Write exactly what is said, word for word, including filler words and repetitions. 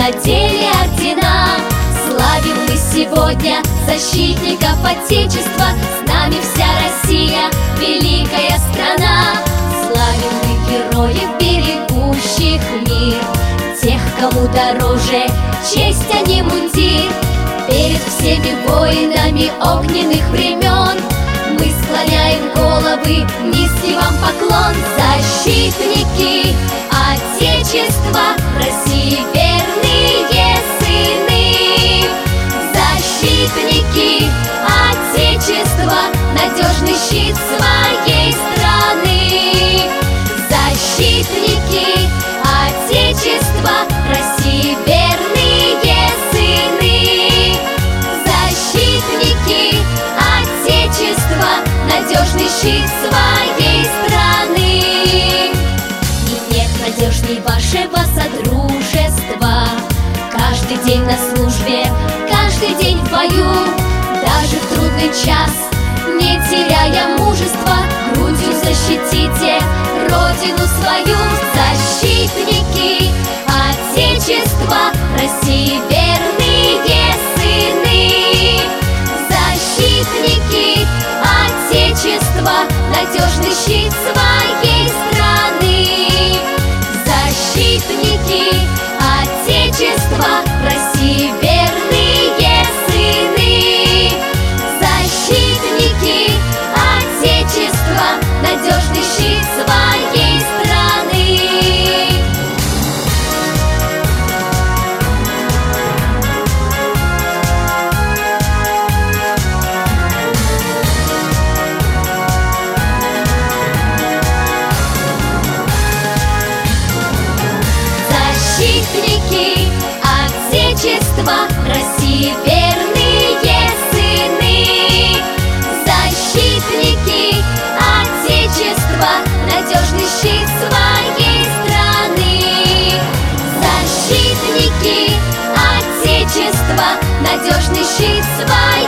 надели ордена. Славим мы сегодня защитников Отечества. С нами вся Россия, великая страна. Славим мы героев, берегущих мир, тех, кому дороже честь, а не мундир. Перед всеми воинами огненных времен мы склоняем головы, низкий вам поклон. Защитники Отечества, России верные сыны. Защитники Отечества, надежный щит своей страны. Защитники Отечества, России верные сыны. Защитники Отечества, надежный щит своей страны. И нет надежней вашего содружества. Каждый день на службе, каждый день в бою, даже в трудный час, не теряя мужества, грудью защитите Родину свою. Защитники Отечества, России верные сыны. Защитники Отечества, надежный щит своей страны. Защитники Отечества, России верные сыны. Защитники Отечества, надежный щит своей страны. Защитники Отечества, России верные сыны. Защитники Отечества, надежный щит своей страны. Защитники Отечества, надежный щит своей